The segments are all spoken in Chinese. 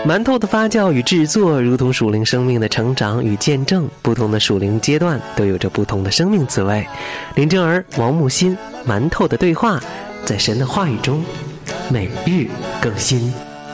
馒头的发酵与制作如同属灵生命的成长与见证，不同的属灵阶段都有着不同的生命滋味。林正儿、王木心，馒头的对话，在神的话语中每日更新。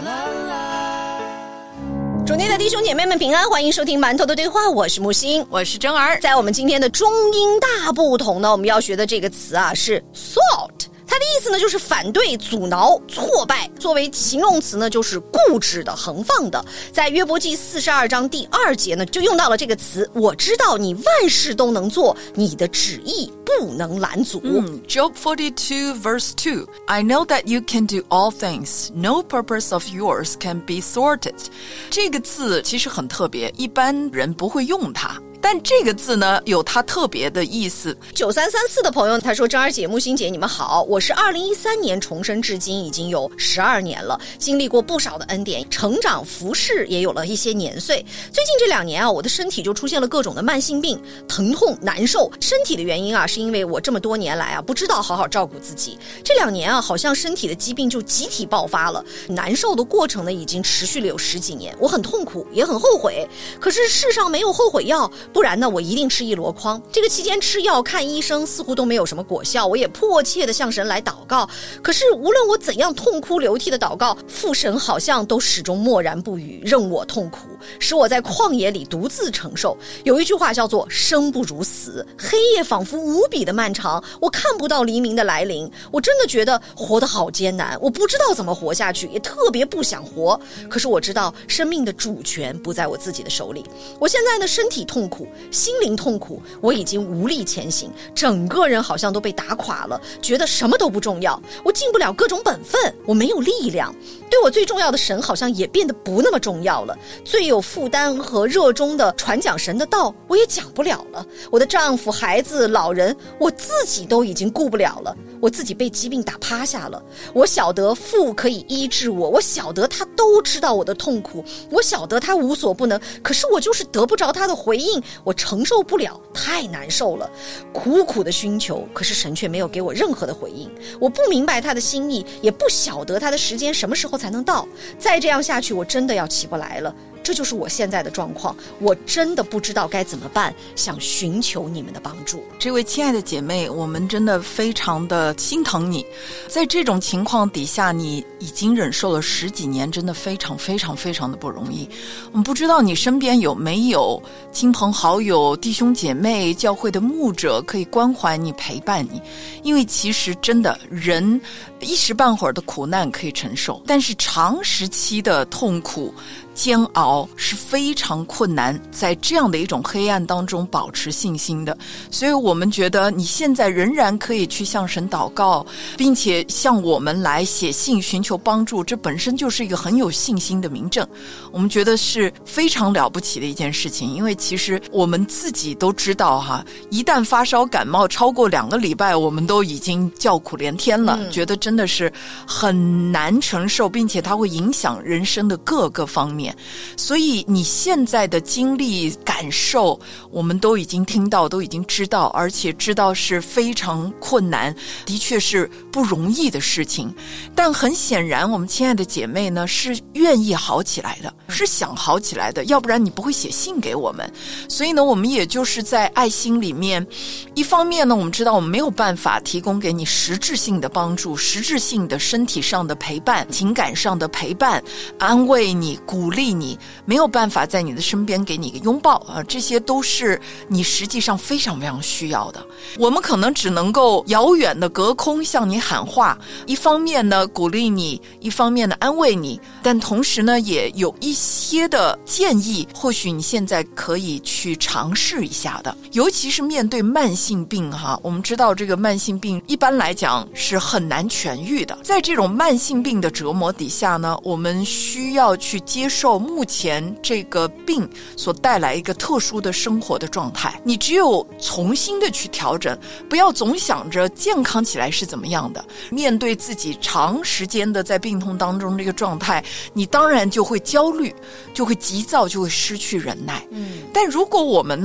主内的弟兄姐妹们平安，欢迎收听馒头的对话，我是木心， 我是真儿。 在我们今天的中英大不同呢，我们要学的这个词啊是 thought，它的意思呢就是反对、阻挠、挫败，作为形容词呢就是固执的、横放的。在约伯记42章第2节呢就用到了这个词，我知道你万事都能做，你的旨意不能拦阻。 Job 42 verse 2 I know that you can do all things, no purpose of yours can be thwarted。 这个字其实很特别，一般人不会用它，但这个字呢有它特别的意思。 9334的朋友他说，真儿姐、木心姐你们好，我是2013年重生至今已经有12年了，经历过不少的恩典，成长服侍也有了一些年岁。最近这2年啊，我的身体就出现了各种的慢性病，疼痛难受。身体的原因啊是因为我这么多年来啊不知道好好照顾自己，这2年啊好像身体的疾病就集体爆发了，难受的过程呢已经持续了有10几年，我很痛苦也很后悔，可是世上没有后悔药，不然呢我一定吃一箩筐。这个期间吃药看医生似乎都没有什么果效，我也迫切的向神来祷告，可是无论我怎样痛哭流涕的祷告，父神好像都始终默然不语，任我痛苦，使我在旷野里独自承受。有一句话叫做生不如死，黑夜仿佛无比的漫长，我看不到黎明的来临，我真的觉得活得好艰难，我不知道怎么活下去，也特别不想活。可是我知道生命的主权不在我自己的手里，我现在呢身体痛苦，心灵痛苦，我已经无力前行，整个人好像都被打垮了，觉得什么都不重要，我尽不了各种本分，我没有力量，对我最重要的神好像也变得不那么重要了，最有负担和热衷的传讲神的道我也讲不了了，我的丈夫、孩子、老人我自己都已经顾不了了，我自己被疾病打趴下了，我晓得父可以医治我，我晓得他都知道我的痛苦，我晓得他无所不能，可是我就是得不着他的回应，我承受不了，太难受了，苦苦的寻求，可是神却没有给我任何的回应，我不明白他的心意，也不晓得他的时间什么时候才能到，再这样下去我真的要起不来了，这就是我现在的状况，我真的不知道该怎么办，想寻求你们的帮助。 这位亲爱的姐妹，我们真的非常的心疼你，在这种情况底下你已经忍受了10几年，真的非常非常非常的不容易。我们不知道你身边有没有亲朋好友、弟兄姐妹、教会的牧者可以关怀你、陪伴你，因为其实真的人一时半会儿的苦难可以承受，但是长时期的痛苦煎熬是非常困难，在这样的一种黑暗当中保持信心的。所以我们觉得你现在仍然可以去向神祷告，并且向我们来写信寻求帮助，这本身就是一个很有信心的明证，我们觉得是非常了不起的一件事情。因为其实我们自己都知道哈，一旦发烧感冒超过2个礼拜，我们都已经叫苦连天了，觉得真的是很难承受，并且它会影响人生的各个方面。所以你现在的经历感受我们都已经听到，都已经知道，而且知道是非常困难，的确是不容易的事情。但很显然我们亲爱的姐妹呢是愿意好起来的，是想好起来的，要不然你不会写信给我们。所以呢我们也就是在爱心里面，一方面呢我们知道我们没有办法提供给你实质性的帮助，实质性的身体上的陪伴，情感上的陪伴，安慰你、鼓励你，没有办法在你的身边给你一个拥抱啊，这些都是你实际上非常非常需要的。我们可能只能够遥远的隔空向你喊话，一方面呢鼓励你，一方面呢安慰你，但同时呢也有一些的建议，或许你现在可以去尝试一下的。尤其是面对慢性病哈，我们知道这个慢性病一般来讲是很难痊愈的，在这种慢性病的折磨底下呢，我们需要去接受目前这个病所带来一个特殊的生活的状态。你只有重新的去调整，不要总想着健康起来是怎么样的，面对自己长时间的在病痛当中这个状态，你当然就会焦虑，就会急躁，就会失去忍耐。但如果我们呢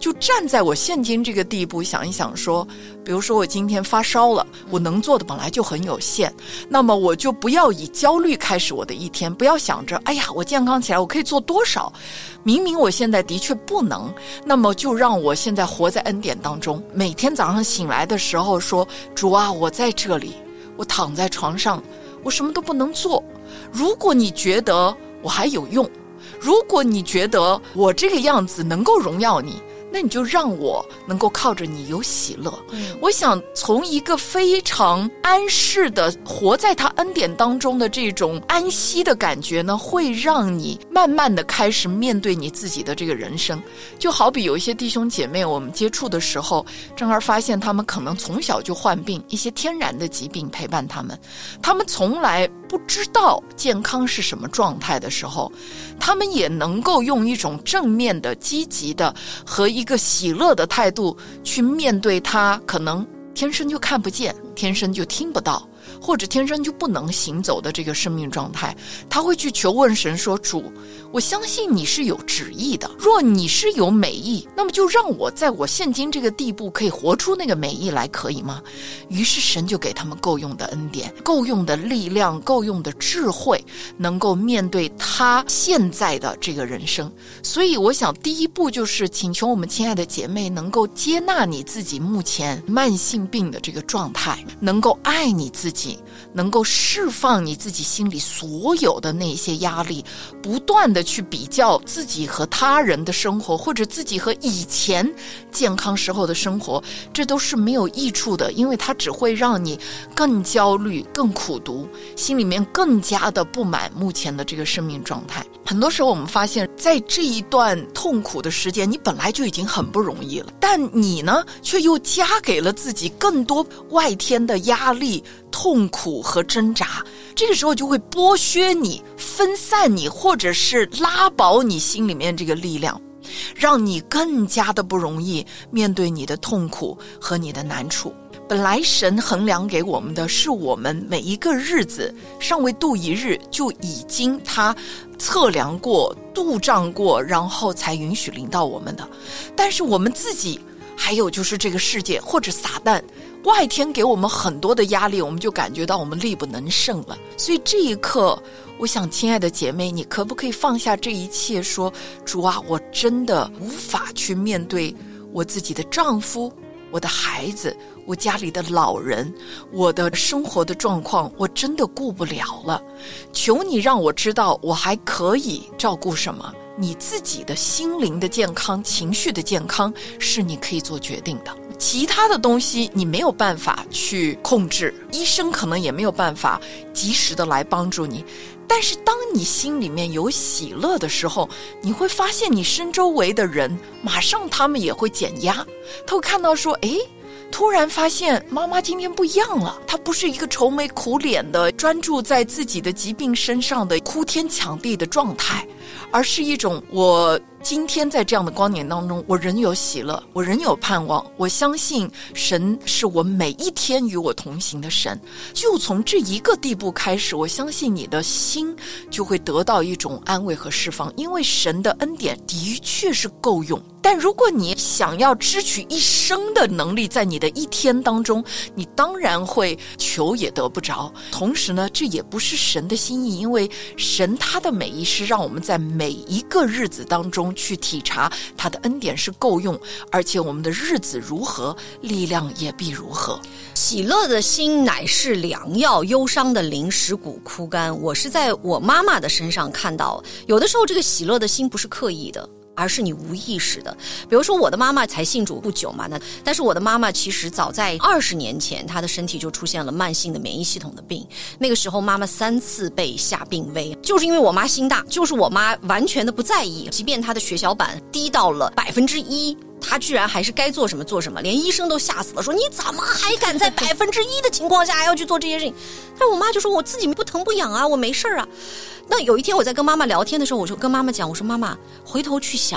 就站在我现今这个地步想一想说，比如说我今天发烧了，我能做的本来就很有限，那么我就不要以焦虑开始我的一天，不要想着哎呀我健康起来我可以做多少，明明我现在的确不能，那么就让我现在活在恩典当中，每天早上醒来的时候说，主啊，我在这里，我躺在床上，我什么都不能做，如果你觉得我还有用，如果你觉得我这个样子能够荣耀你，那你就让我能够靠着你有喜乐。我想从一个非常安适的活在他恩典当中的这种安息的感觉呢，会让你慢慢的开始面对你自己的这个人生。就好比有一些弟兄姐妹我们接触的时候，正儿发现他们可能从小就患病，一些天然的疾病陪伴他们，他们从来不知道健康是什么状态的时候，他们也能够用一种正面的积极的和一个喜乐的态度去面对他可能天生就看不见，天生就听不到，或者天生就不能行走的这个生命状态，他会去求问神说，主，我相信你是有旨意的，若你是有美意，那么就让我在我现今这个地步可以活出那个美意来，可以吗？于是神就给他们够用的恩典，够用的力量，够用的智慧，能够面对他现在的这个人生。所以我想第一步就是请求我们亲爱的姐妹能够接纳你自己目前慢性病的这个状态，能够爱你自己，能够释放你自己心里所有的那些压力，不断的去比较自己和他人的生活，或者自己和以前健康时候的生活，这都是没有益处的，因为它只会让你更焦虑，更苦毒，心里面更加的不满目前的这个生命状态。很多时候我们发现在这一段痛苦的时间，你本来就已经很不容易了，但你呢却又加给了自己更多外天的压力、痛苦和挣扎，这个时候就会剥削你、分散你，或者是拉薄你心里面这个力量，让你更加的不容易面对你的痛苦和你的难处。本来神衡量给我们的是我们每一个日子尚未度一日，就已经他测量过、度账过，然后才允许临到我们的。但是我们自己还有就是这个世界或者撒旦外天给我们很多的压力，我们就感觉到我们力不能胜了。所以这一刻，我想亲爱的姐妹，你可不可以放下这一切，说，主啊，我真的无法去面对我自己的丈夫、我的孩子、我家里的老人，我的生活的状况，我真的顾不了了。求你让我知道我还可以照顾什么，你自己的心灵的健康、情绪的健康是你可以做决定的，其他的东西你没有办法去控制，医生可能也没有办法及时的来帮助你。但是当你心里面有喜乐的时候，你会发现你身周围的人马上他们也会减压，他会看到说，诶，突然发现妈妈今天不一样了，她不是一个愁眉苦脸的专注在自己的疾病身上的哭天抢地的状态，而是一种我今天在这样的光年当中，我仍有喜乐，我仍有盼望，我相信神是我每一天与我同行的神。就从这一个地步开始，我相信你的心就会得到一种安慰和释放，因为神的恩典的确是够用。但如果你想要支取一生的能力在你的一天当中，你当然会求也得不着。同时呢，这也不是神的心意，因为神他的美意是让我们在每一个日子当中去体察他的恩典是够用，而且我们的日子如何，力量也必如何。 喜乐的心乃是良药，忧伤的灵使骨枯干。我是在我妈妈的身上看到，有的时候这个喜乐的心不是刻意的，而是你无意识的。比如说我的妈妈才信主不久嘛，但是我的妈妈其实早在20年前，她的身体就出现了慢性的免疫系统的病。那个时候妈妈3次被下病危，就是因为我妈心大，就是我妈完全的不在意，即便她的血小板低到了1%，他居然还是该做什么做什么，连医生都吓死了，说你怎么还敢在1%的情况下还要去做这些事情？但我妈就说我自己不疼不痒啊，我没事啊。那有一天我在跟妈妈聊天的时候，我就跟妈妈讲，我说妈妈，回头去想，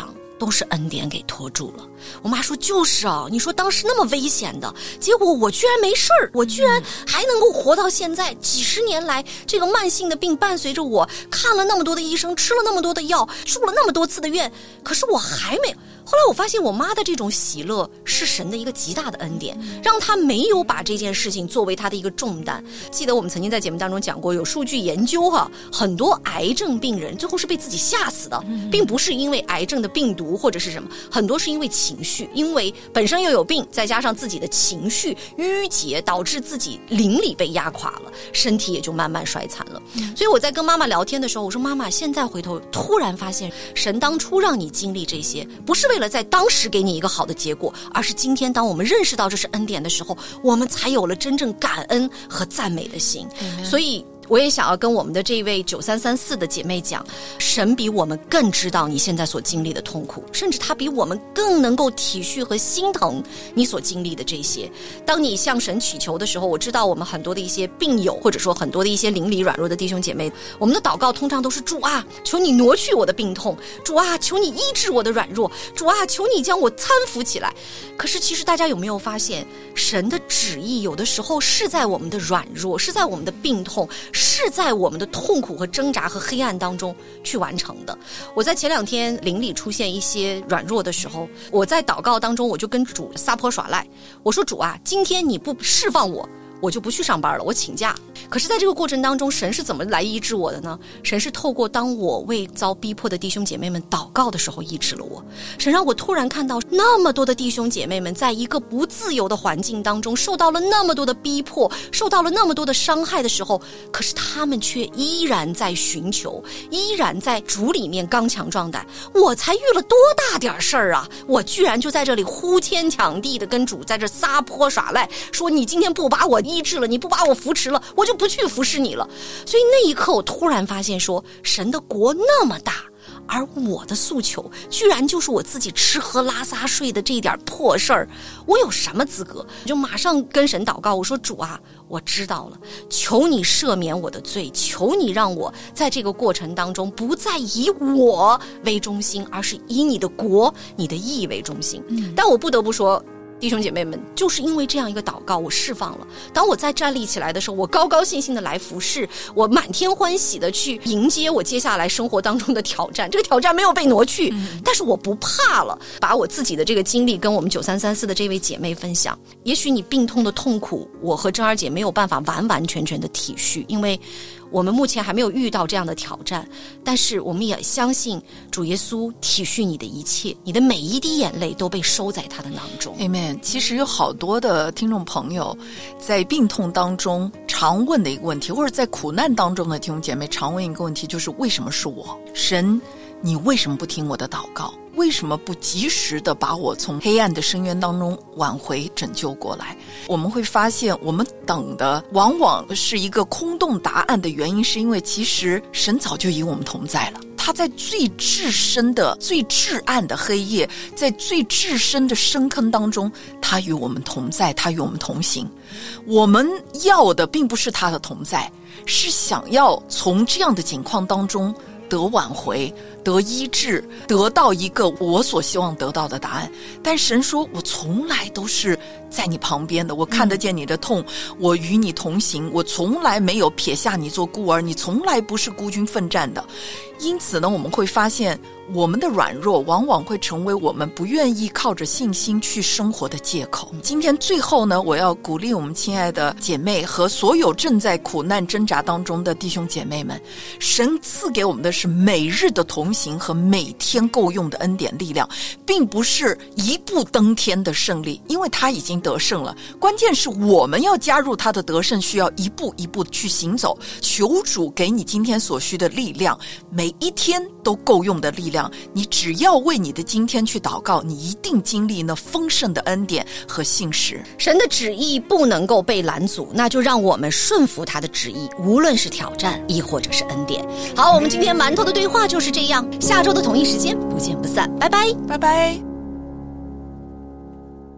都是恩典给拖住了。我妈说就是啊，你说当时那么危险的，结果我居然没事儿，我居然还能够活到现在，几十年来这个慢性的病伴随着我，看了那么多的医生，吃了那么多的药，住了那么多次的院，可是我还没有。后来我发现我妈的这种喜乐是神的一个极大的恩典，让她没有把这件事情作为她的一个重担。记得我们曾经在节目当中讲过，有数据研究很多癌症病人最后是被自己吓死的，并不是因为癌症的病毒或者是什么，很多是因为情绪，因为本身又有病，再加上自己的情绪郁结，导致自己灵里被压垮了，身体也就慢慢衰残了。所以我在跟妈妈聊天的时候，我说妈妈，现在回头突然发现，神当初让你经历这些，不是为了在当时给你一个好的结果，而是今天当我们认识到这是恩典的时候，我们才有了真正感恩和赞美的心。所以我也想要跟我们的这位9334的姐妹讲，神比我们更知道你现在所经历的痛苦，甚至他比我们更能够体恤和心疼你所经历的这些。当你向神祈求的时候，我知道我们很多的一些病友，或者说很多的一些灵里软弱的弟兄姐妹，我们的祷告通常都是主啊，求你挪去我的病痛，主啊，求你医治我的软弱，主啊，求你将我搀扶起来。可是其实大家有没有发现，神的旨意有的时候是在我们的软弱，是在我们的病痛，是在我们的痛苦和挣扎和黑暗当中去完成的。我在前2天灵里出现一些软弱的时候，我在祷告当中我就跟主撒泼耍赖，我说主啊，今天你不释放我就不去上班了，我请假。可是在这个过程当中，神是怎么来医治我的呢？神是透过当我为遭逼迫的弟兄姐妹们祷告的时候医治了我。神让我突然看到那么多的弟兄姐妹们在一个不自由的环境当中，受到了那么多的逼迫，受到了那么多的伤害的时候，可是他们却依然在寻求，依然在主里面刚强壮胆。我才遇了多大点事儿啊，我居然就在这里呼天抢地的跟主在这撒泼耍赖，说你今天不把我医治了，你不把我扶持了，我就不去服侍你了。所以那一刻我突然发现说，神的国那么大，而我的诉求居然就是我自己吃喝拉撒睡的这点破事儿，我有什么资格？就马上跟神祷告，我说主啊，我知道了，求你赦免我的罪，求你让我在这个过程当中不再以我为中心，而是以你的国你的义为中心。但我不得不说，弟兄姐妹们，就是因为这样一个祷告，我释放了。当我再站立起来的时候，我高高兴兴的来服侍，我满天欢喜的去迎接我接下来生活当中的挑战。这个挑战没有被挪去，但是我不怕了，把我自己的这个经历跟我们9334的这位姐妹分享。也许你病痛的痛苦，我和珍儿姐没有办法完完全全的体恤，因为我们目前还没有遇到这样的挑战，但是我们也相信主耶稣体恤你的一切，你的每一滴眼泪都被收在他的囊中。 Amen。 其实有好多的听众朋友在病痛当中常问的一个问题，或者在苦难当中的弟兄姐妹常问一个问题，就是为什么是我？神，你为什么不听我的祷告？为什么不及时的把我从黑暗的深渊当中挽回拯救过来？我们会发现我们等的往往是一个空洞答案的原因，是因为其实神早就与我们同在了。他在最至深的最至暗的黑夜，在最至深的深坑当中，他与我们同在，他与我们同行。我们要的并不是他的同在，是想要从这样的境况当中得挽回，得医治，得到一个我所希望得到的答案。但神说，我从来都是在你旁边的，我看得见你的痛，我与你同行，我从来没有撇下你做孤儿，你从来不是孤军奋战的。因此呢，我们会发现我们的软弱往往会成为我们不愿意靠着信心去生活的借口。今天最后呢，我要鼓励我们亲爱的姐妹和所有正在苦难挣扎当中的弟兄姐妹们，神赐给我们的是每日的同行和每天够用的恩典力量，并不是一步登天的胜利，因为他已经得胜了。关键是我们要加入他的得胜，需要一步一步去行走。求主给你今天所需的力量，每一天都够用的力量。你只要为你的今天去祷告，你一定经历那丰盛的恩典和信实。 神的旨意不能够被拦阻，那就让我们顺服他的旨意，无论是挑战亦或者是恩典。好，我们今天馒头的对话就是这样，下周的同一时间不见不散，拜拜， 拜拜。